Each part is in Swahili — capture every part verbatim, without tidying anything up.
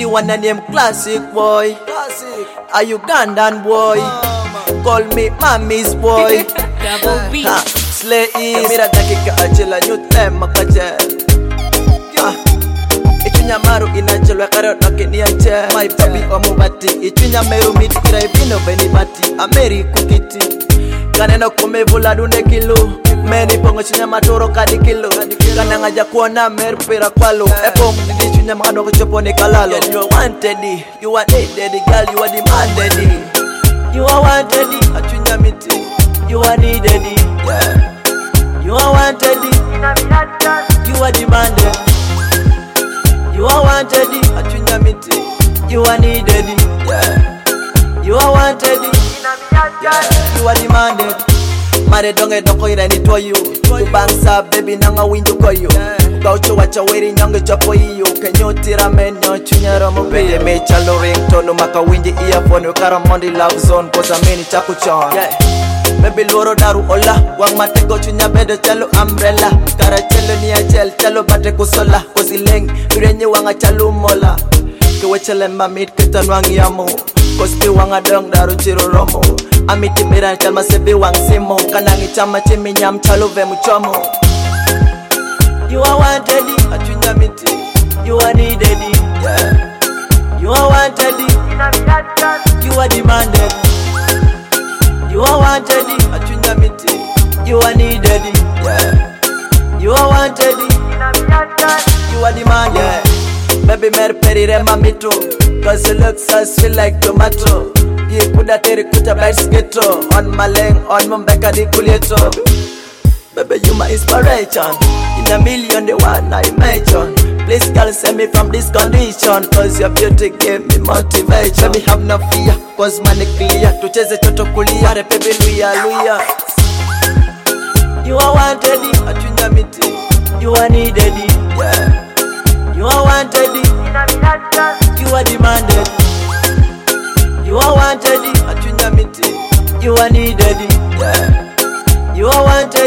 The one I name Classic Boy, Classic. a Ugandan boy. Mama. Call me Mommy's boy. Double B. Ha, Slay is Mira dakika ajila nyute makaje. Ha, ichunya maru inajilwa karo toke ni aje. My papi omubati ichunya meru miti kira ibino beni bati Ameri kukiti kaneno kumevula dune kilo meni pongo chunya matoro kadi kilo kana ngaja kuona mer pera kwalo epo mdidi chunya mkado kuchopo ni kalalo. Girl, you are wanted, you are needed, girl, you are demanded. You are wanted, achunya miti, you are needed, yeah. You are wanted, you are demanded. You are wanted, achunya miti, you are needed, yeah. You are wanted, yeah. You are demanded. Mare donge doko ira ni toyu Kubangsa baby nanga windu koyu Gaucho wacha weri nyonge chopo iyo Kenyotira menyo chunyara mubeye Mechalo ringtone maka winji earphone Ukara mondi love zone Koza mini chaku chon yeah. Baby luoro daru ola Wang mateko chunya bedo chalo umbrella Kara chelo ni achel chalo bate kusola Kozi leng urenye wanga chalo mola Kewe chele mamit ketan wangi amo Kosti wanga dong daru chiro romo Amiti mira chalma sebi wang simo Kanangi chama chimi nyam chalo ve muchomo. You are wanted, achunya miti. You are needed, yeah. You are wanted, you are demanded. You are wanted, achunya miti. You are needed, yeah. You are wanted, you are demanded, yeah. Baby mer perire mamito Cause you look so sweet like tomato. You put that teri kuta bites ghetto On my leg, on my back di kulieto. Baby you my inspiration. In a million the one I imagine. Please girl save me from this condition. Cause your beauty gave me motivation. Baby have no fear, cause money clear. Tucheze toto kulia, baby luya luya. You are wanted, achunya miti. You are needed, yeah. You are wanted, you are demanded. You are wanted, achunya miti. You are needed, yeah. You are wanted,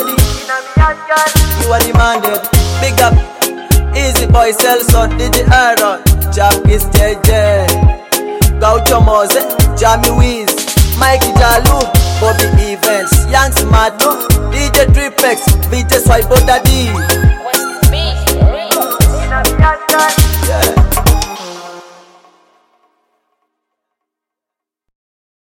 you are demanded. Big up, Easy Boy, Celson, D J Aaron, Jackis J J, Gaucho Mose, Jamie Wiz, Mikey Jalu, Bobby Evans, Young Smart, D J Tripex, V J Swipe Daddy.